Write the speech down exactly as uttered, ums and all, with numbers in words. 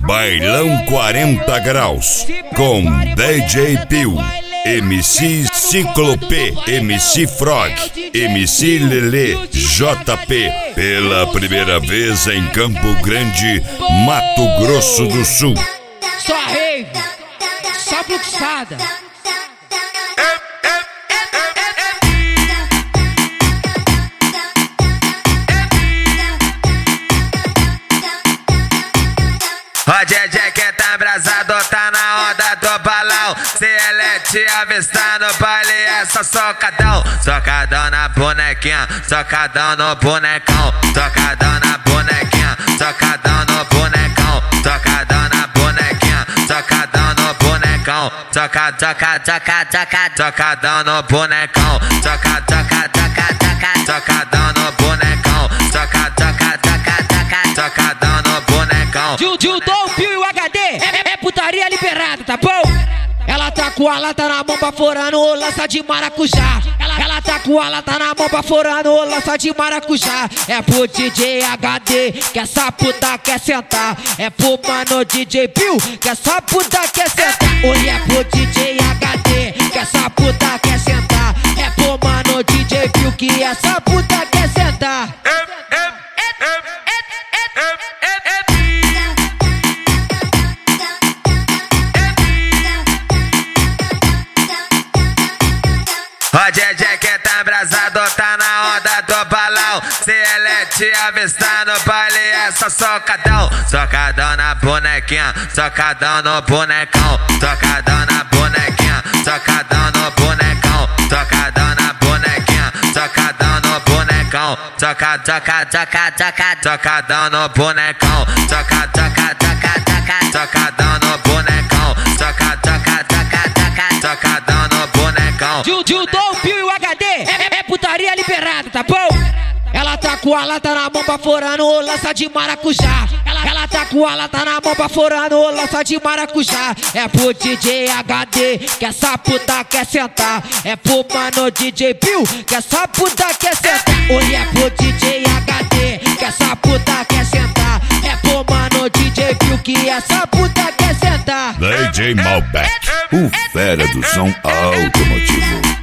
Bailão quarenta graus com D J Pio, M C Ciclope, M C Frog, M C Lelê, J P. Pela primeira vez em Campo Grande, Mato Grosso do Sul. Só rave, só fluxada. O D J que tá embrasado, tá na onda do balão. Se ele te avistar no baile, é só socadão. Socadão na bonequinha, socadão no bonecão. Socadão na bonequinha, socadão no bonecão. Socadão na bonequinha, socadão no bonecão. Soca, soca, soca, soca, socadão no bonecão. Soca, soca, soca, soca, socadão no bonecão. Soca, soca, soca, soca, socadão no bonecão. Judô, Pio e o H D é, é putaria liberada, tá bom? Ela tá com a lata na mão pra fora no lança de maracujá. Ela, ela tá com a lata na mão pra fora no lança de maracujá. É pro D J H D que essa puta quer sentar. É pro mano D J Pio que essa puta quer sentar. Hoje é pro D J H D que essa puta quer sentar. É pro mano D J Pio que essa puta quer sentar. O D J que tá embrasado, tá na onda do balão. Se ele te avistar no baile, é só socadão. Socadão na bonequinha, socadão no bonecão. Socadão na bonequinha, socadão no bonecão. Socadão na bonequinha, socadão no bonecão. Soca, soca, soca, soca, socadão no bonecão. Soca, soca, soca, soca, socadão no bonecão. Soca, soca, soca, soca, socadão no bonecão. Judô, Pio e o H D é, é putaria liberada, tá bom? Ela tá com a lata na mão pra fora no lança de maracujá. Ela, ela tá com a lata na mão pra fora no lança de maracujá. É pro D J H D que essa puta quer sentar. É pro mano D J Pio que essa puta quer sentar. Hoje é pro D J H D que essa puta quer sentar. É pro mano D J Pio que essa puta quer sentar. D J Malbec, o fera do som automotivo.